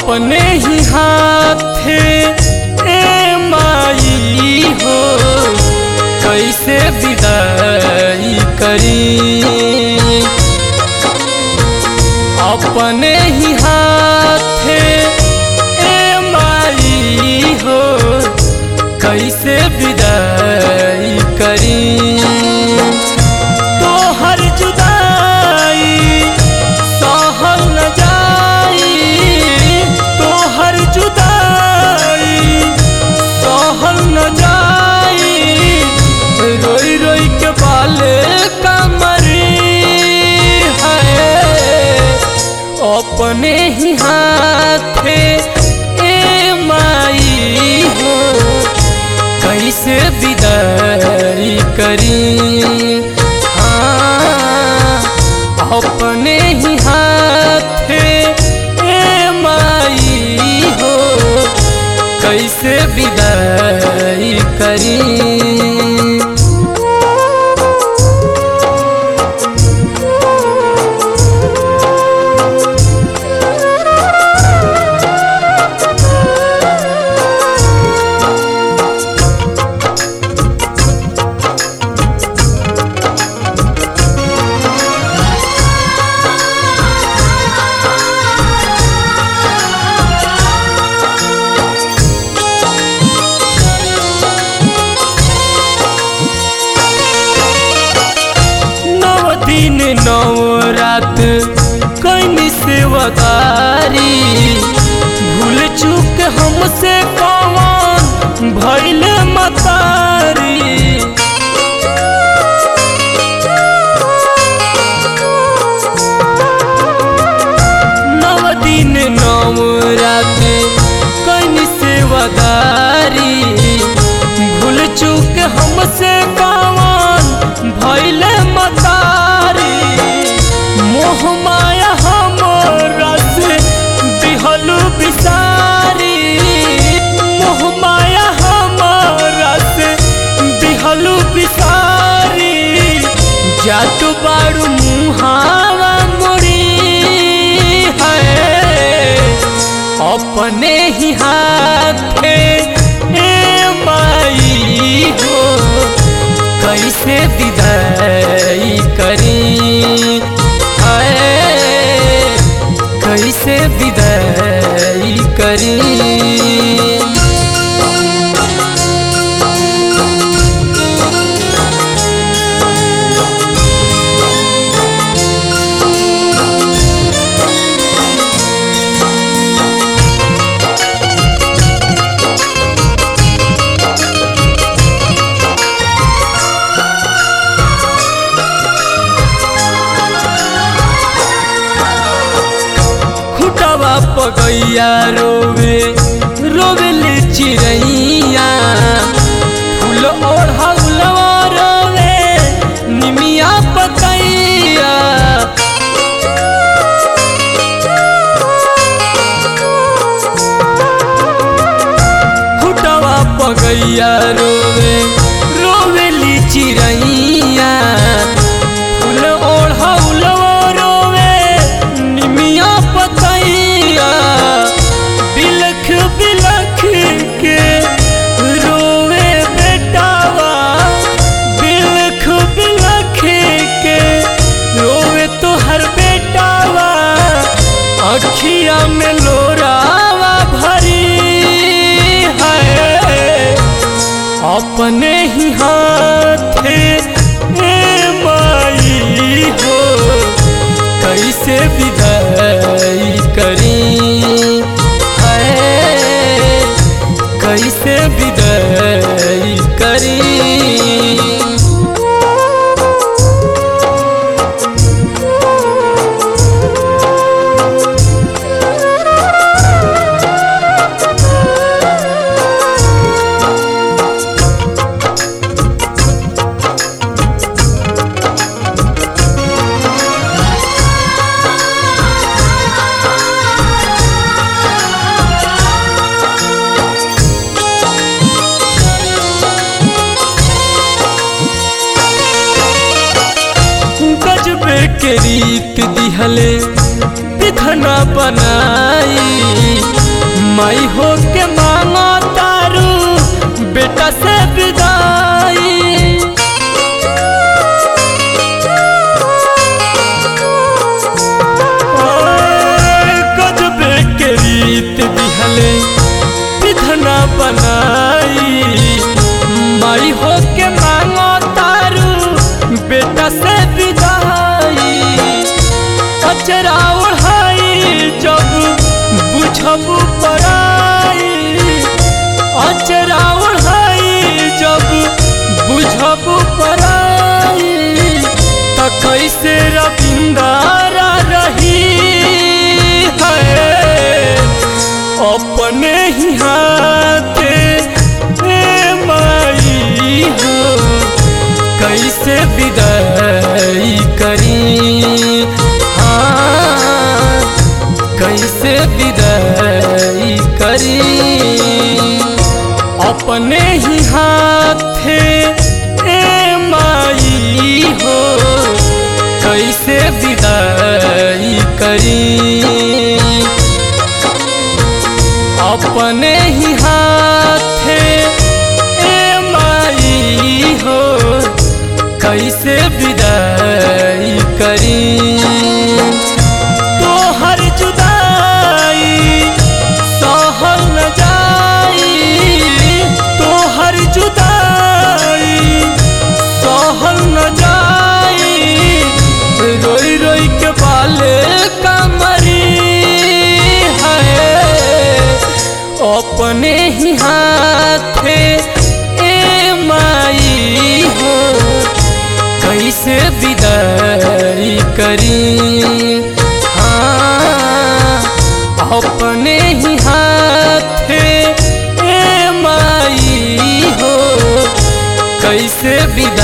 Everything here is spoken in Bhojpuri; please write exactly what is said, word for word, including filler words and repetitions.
अपने ही हाथे ए माई हो कैसे विदाई करी। अपने ही हाथे ए माई हो कैसे विदाई करी। तो हर जुदाई सहल न जाई, तो हर जुदाई सहल न जाई। रोई रोई के बाले कमरी है अपने ही हाथे ए माई हो कैसे विदाई करी। हाँ अपने ही हाथे ए माई हो कैसे विदाई करी। दिन नौ रात कैनी सेवदारी, भूल चूक हमसे कौन भइल मतारी। नौ दिन नौ रात कैनी सेवदारी, भूल चूक हमसे कौन भइल मतारी। मोह माया हमरा से दिहलु बिसारी, मोह माया हमरा से दिहलु बिसारी। जात बाड़ू मुहावा मुड़ी है अपने ही हाथे ए माई हो कैसे विदाई करी। कैसे विदाई करी। पगैया रोवे रोवेले चिड़ैया, फूल ओढ़ौलवा रोवे निमिया पतैया। फुटवा पगैया रोवे रोवेली चिड़ैया, फूल ओढ़ौलवा रोवे निमिया पतैया। बिलख बिलख के रोवे बेटावा, बिलख बिलख के रोवे तो हर बेटावा। अखिया में लोरावा भरी है अपने ही हाथे ए माई हो कैसे विदाई करी। कैसे विदाई करी। के रीत दिहले विधना बनाई माई हो के मांगो तारू बेटा से विदाई। गजबे के रीत दिहले विधना बनाई। माई हो के मांगो तारू बेटा से विदाई। अचरा ओढ़ाई जब बुझबू पराई। अचरा ओढ़ाई जब बुझबू पराई। त कैसे रविंदारा रही है अपने ही हाथे माई हो। कैसे विदाई करी हाँ कैसे विदाई करी अपने ही हाथे ए माई हो। कैसे विदाई करी अपने ही हाथे ए माई हो। कैसे विदाई करी तो हर जुदाई सहल न जाई। तो हर जुदाई सहल न जाई। रोई रोई के बाले कमरी है अपने ही हाथे ए माई हो। कैसे विदाई करी हाँ अपने ही हाथे ए माई हो। कैसे विदाई